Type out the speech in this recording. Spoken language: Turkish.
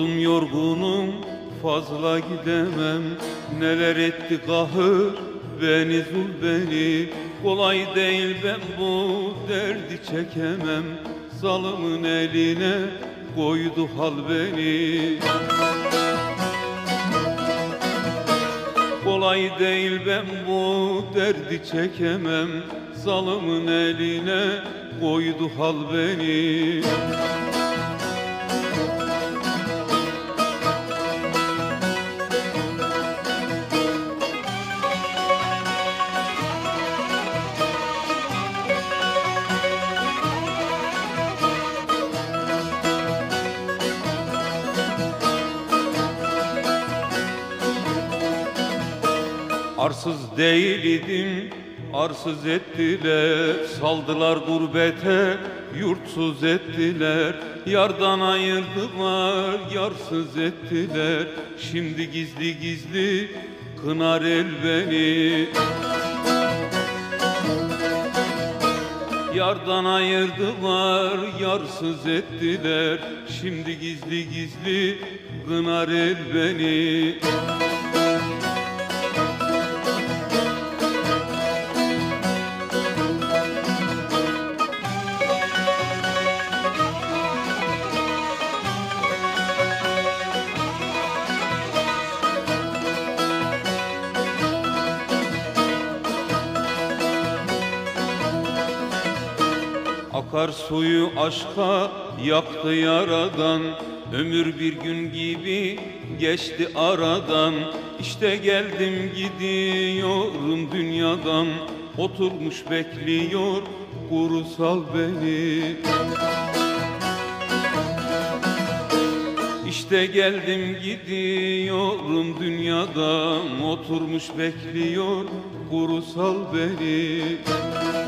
Yoruldum yorgunum fazla gidemem. Neler etti kahır beni zul beni. Kolay değil ben bu derdi çekemem. Zalımın eline koydu hal beni. Kolay değil ben bu derdi çekemem. Zalımın eline koydu hal beni. Arsız değildim, arsız ettiler. Saldılar gurbete, yurtsuz ettiler. Yardan ayırdılar, yarsız ettiler. Şimdi gizli gizli kınar el beni. Yardan ayırdılar, yarsız ettiler. Şimdi gizli gizli kınar el beni. Akar suyu aşka yaktı yaradan. Ömür bir gün gibi geçti aradan. İşte geldim gidiyorum dünyadan. Oturmuş bekliyor kurusal beni. İşte geldim gidiyorum dünyadan. Oturmuş bekliyor kurusal beni.